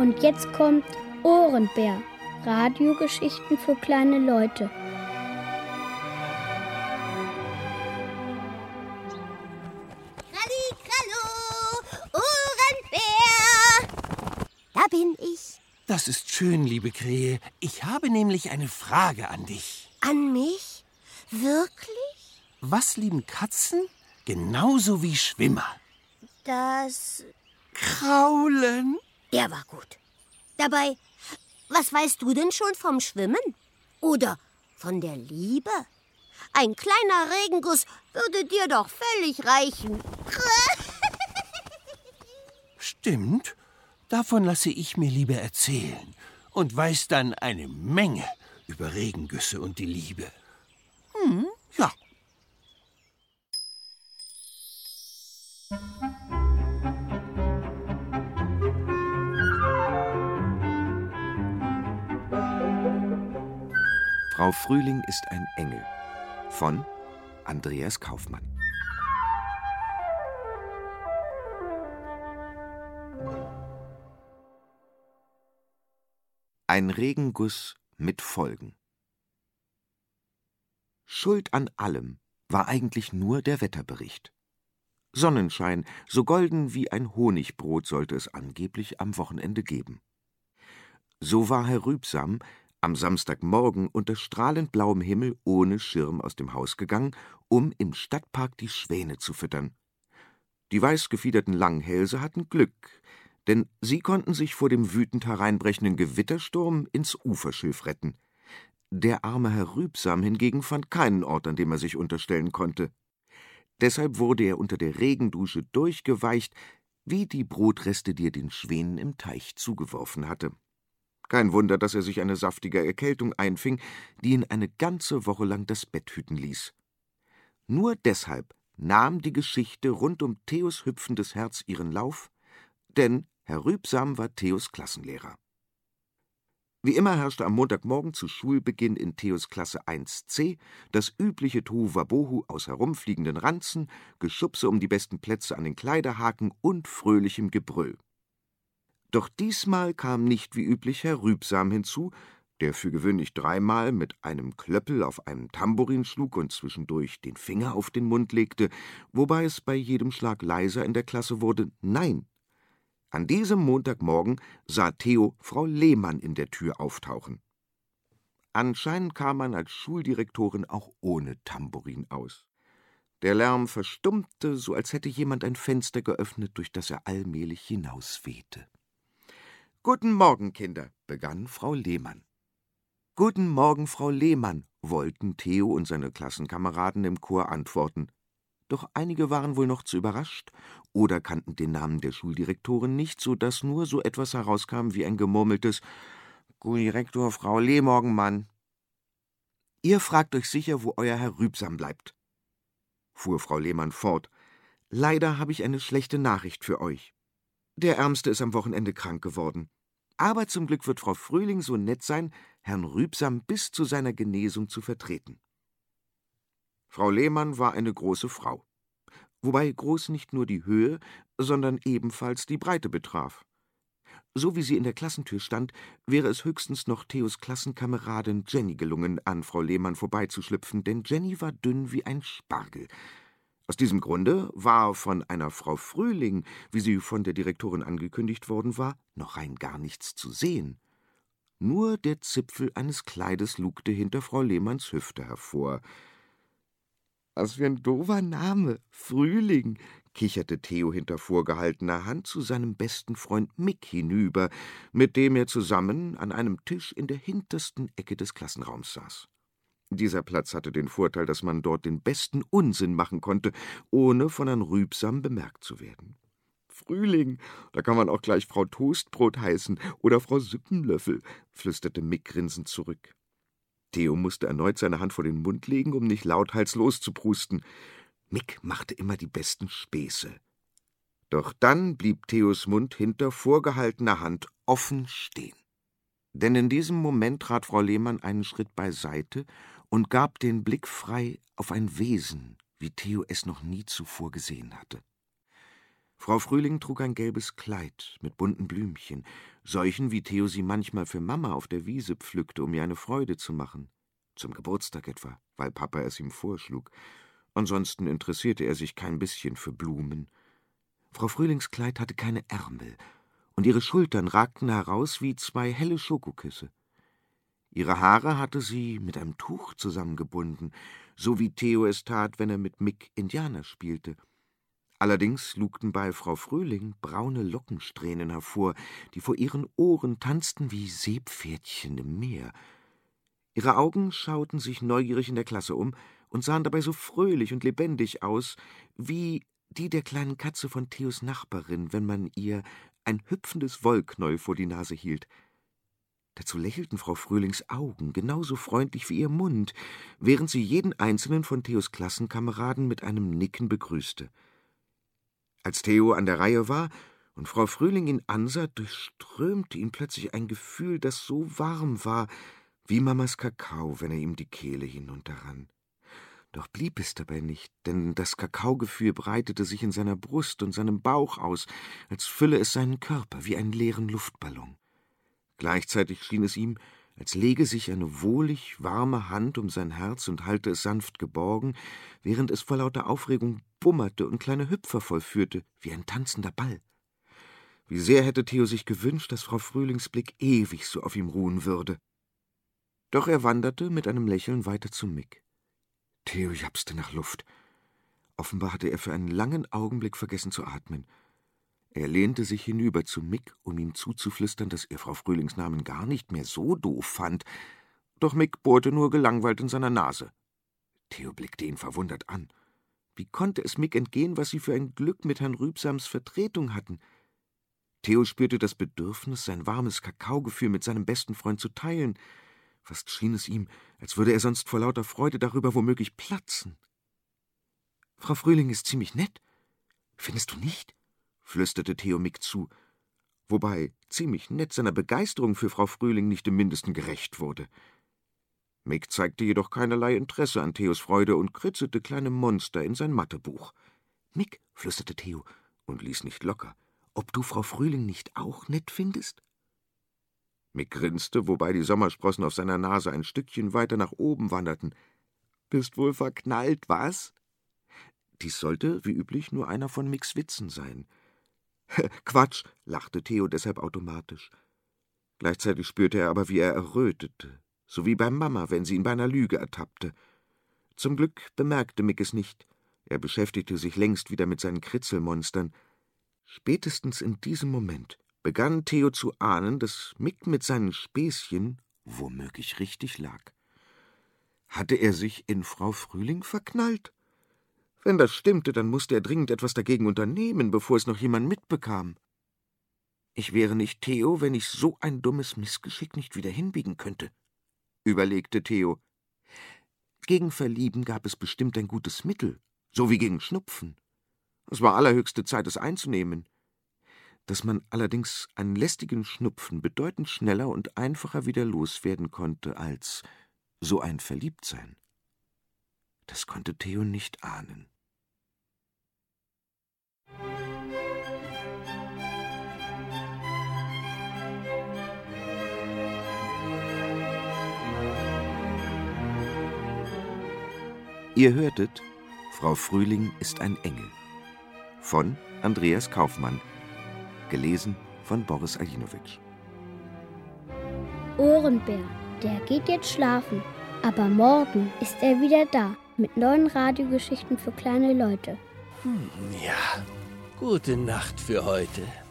Und jetzt kommt Ohrenbär. Radiogeschichten für kleine Leute. Hallihallo, Ohrenbär! Da bin ich. Das ist schön, liebe Krähe. Ich habe nämlich eine Frage an dich. An mich? Wirklich? Was lieben Katzen genauso wie Schwimmer? Das... Kraulen. Der war gut. Dabei, was weißt du denn schon vom Schwimmen? Oder von der Liebe? Ein kleiner Regenguss würde dir doch völlig reichen. Stimmt. Davon lasse ich mir lieber erzählen und weiß dann eine Menge über Regengüsse und die Liebe. Ja. Frau Frühling ist ein Engel von Andreas Kaufmann. Ein Regenguss mit Folgen. Schuld an allem war eigentlich nur der Wetterbericht. Sonnenschein, so golden wie ein Honigbrot, sollte es angeblich am Wochenende geben. So war Herr Rübsam am Samstagmorgen unter strahlend blauem Himmel ohne Schirm aus dem Haus gegangen, um im Stadtpark die Schwäne zu füttern. Die weiß gefiederten Langhälse hatten Glück, denn sie konnten sich vor dem wütend hereinbrechenden Gewittersturm ins Uferschilf retten. Der arme Herr Rübsam hingegen fand keinen Ort, an dem er sich unterstellen konnte. Deshalb wurde er unter der Regendusche durchgeweicht, wie die Brotreste, die er den Schwänen im Teich zugeworfen hatte. Kein Wunder, dass er sich eine saftige Erkältung einfing, die ihn eine ganze Woche lang das Bett hüten ließ. Nur deshalb nahm die Geschichte rund um Theos hüpfendes Herz ihren Lauf, denn Herr Rübsam war Theos Klassenlehrer. Wie immer herrschte am Montagmorgen zu Schulbeginn in Theos Klasse 1c das übliche Tohuwabohu aus herumfliegenden Ranzen, Geschubse um die besten Plätze an den Kleiderhaken und fröhlichem Gebrüll. Doch diesmal kam nicht wie üblich Herr Rübsam hinzu, der für gewöhnlich dreimal mit einem Klöppel auf einem Tambourin schlug und zwischendurch den Finger auf den Mund legte, wobei es bei jedem Schlag leiser in der Klasse wurde. Nein! An diesem Montagmorgen sah Theo Frau Lehmann in der Tür auftauchen. Anscheinend kam man als Schuldirektorin auch ohne Tambourin aus. Der Lärm verstummte, so als hätte jemand ein Fenster geöffnet, durch das er allmählich hinauswehte. »Guten Morgen, Kinder«, begann Frau Lehmann. »Guten Morgen, Frau Lehmann«, wollten Theo und seine Klassenkameraden im Chor antworten. Doch einige waren wohl noch zu überrascht oder kannten den Namen der Schuldirektorin nicht, so dass nur so etwas herauskam wie ein gemurmeltes »Gut, Direktor, Frau Lehmorgenmann«. »Ihr fragt euch sicher, wo euer Herr Rübsam bleibt«, fuhr Frau Lehmann fort. »Leider habe ich eine schlechte Nachricht für euch. Der Ärmste ist am Wochenende krank geworden. Aber zum Glück wird Frau Frühling so nett sein, Herrn Rübsam bis zu seiner Genesung zu vertreten.« Frau Lehmann war eine große Frau, wobei groß nicht nur die Höhe, sondern ebenfalls die Breite betraf. So wie sie in der Klassentür stand, wäre es höchstens noch Theos Klassenkameradin Jenny gelungen, an Frau Lehmann vorbeizuschlüpfen, denn Jenny war dünn wie ein Spargel. Aus diesem Grunde war von einer Frau Frühling, wie sie von der Direktorin angekündigt worden war, noch rein gar nichts zu sehen. Nur der Zipfel eines Kleides lugte hinter Frau Lehmanns Hüfte hervor. »Was für ein doofer Name, Frühling«, kicherte Theo hinter vorgehaltener Hand zu seinem besten Freund Mick hinüber, mit dem er zusammen an einem Tisch in der hintersten Ecke des Klassenraums saß. Dieser Platz hatte den Vorteil, dass man dort den besten Unsinn machen konnte, ohne von Herrn Rübsam bemerkt zu werden. »Frühling, da kann man auch gleich Frau Toastbrot heißen oder Frau Suppenlöffel«, flüsterte Mick grinsend zurück. Theo musste erneut seine Hand vor den Mund legen, um nicht lauthals loszuprusten. Mick machte immer die besten Späße. Doch dann blieb Theos Mund hinter vorgehaltener Hand offen stehen. Denn in diesem Moment trat Frau Lehmann einen Schritt beiseite und gab den Blick frei auf ein Wesen, wie Theo es noch nie zuvor gesehen hatte. Frau Frühling trug ein gelbes Kleid mit bunten Blümchen, solchen, wie Theo sie manchmal für Mama auf der Wiese pflückte, um ihr eine Freude zu machen. Zum Geburtstag etwa, weil Papa es ihm vorschlug. Ansonsten interessierte er sich kein bisschen für Blumen. Frau Frühlings Kleid hatte keine Ärmel, und ihre Schultern ragten heraus wie 2 helle Schokoküsse. Ihre Haare hatte sie mit einem Tuch zusammengebunden, so wie Theo es tat, wenn er mit Mick Indianer spielte. Allerdings lugten bei Frau Frühling braune Lockensträhnen hervor, die vor ihren Ohren tanzten wie Seepferdchen im Meer. Ihre Augen schauten sich neugierig in der Klasse um und sahen dabei so fröhlich und lebendig aus, wie die der kleinen Katze von Theos Nachbarin, wenn man ihr ein hüpfendes Wollknäuel vor die Nase hielt. Dazu lächelten Frau Frühlings Augen genauso freundlich wie ihr Mund, während sie jeden einzelnen von Theos Klassenkameraden mit einem Nicken begrüßte. Als Theo an der Reihe war und Frau Frühling ihn ansah, durchströmte ihn plötzlich ein Gefühl, das so warm war wie Mamas Kakao, wenn er ihm die Kehle hinunterrann. Doch blieb es dabei nicht, denn das Kakaogefühl breitete sich in seiner Brust und seinem Bauch aus, als fülle es seinen Körper wie einen leeren Luftballon. Gleichzeitig schien es ihm, als lege sich eine wohlig warme Hand um sein Herz und halte es sanft geborgen, während es vor lauter Aufregung bummerte und kleine Hüpfer vollführte, wie ein tanzender Ball. Wie sehr hätte Theo sich gewünscht, dass Frau Frühlings Blick ewig so auf ihm ruhen würde. Doch er wanderte mit einem Lächeln weiter zu Mick. Theo japste nach Luft. Offenbar hatte er für einen langen Augenblick vergessen zu atmen. Er lehnte sich hinüber zu Mick, um ihm zuzuflüstern, dass er Frau Frühlings Namen gar nicht mehr so doof fand. Doch Mick bohrte nur gelangweilt in seiner Nase. Theo blickte ihn verwundert an. Wie konnte es Mick entgehen, was sie für ein Glück mit Herrn Rübsams Vertretung hatten? Theo spürte das Bedürfnis, sein warmes Kakaogefühl mit seinem besten Freund zu teilen. Fast schien es ihm, als würde er sonst vor lauter Freude darüber womöglich platzen. »Frau Frühling ist ziemlich nett. Findest du nicht?« flüsterte Theo Mick zu, wobei ziemlich nett seiner Begeisterung für Frau Frühling nicht im Mindesten gerecht wurde. Mick zeigte jedoch keinerlei Interesse an Theos Freude und kritzelte kleine Monster in sein Mathebuch. »Mick«, flüsterte Theo und ließ nicht locker, »ob du Frau Frühling nicht auch nett findest?« Mick grinste, wobei die Sommersprossen auf seiner Nase ein Stückchen weiter nach oben wanderten. »Bist wohl verknallt, was?« Dies sollte, wie üblich, nur einer von Micks Witzen sein. »Quatsch«, lachte Theo deshalb automatisch. Gleichzeitig spürte er aber, wie er errötete, so wie bei Mama, wenn sie ihn bei einer Lüge ertappte. Zum Glück bemerkte Mick es nicht. Er beschäftigte sich längst wieder mit seinen Kritzelmonstern. Spätestens in diesem Moment begann Theo zu ahnen, dass Mick mit seinen Späßchen womöglich richtig lag. Hatte er sich in Frau Frühling verknallt? Wenn das stimmte, dann musste er dringend etwas dagegen unternehmen, bevor es noch jemand mitbekam. »Ich wäre nicht Theo, wenn ich so ein dummes Missgeschick nicht wieder hinbiegen könnte«, überlegte Theo. Gegen Verlieben gab es bestimmt ein gutes Mittel, so wie gegen Schnupfen. Es war allerhöchste Zeit, es einzunehmen. Dass man allerdings einen lästigen Schnupfen bedeutend schneller und einfacher wieder loswerden konnte als so ein Verliebtsein. Das konnte Theo nicht ahnen. Ihr hörtet »Frau Frühling ist ein Engel« von Andreas Kaufmann, gelesen von Boris Aljinowitsch. Ohrenbär, der geht jetzt schlafen, aber morgen ist er wieder da mit neuen Radiogeschichten für kleine Leute. Ja, gute Nacht für heute.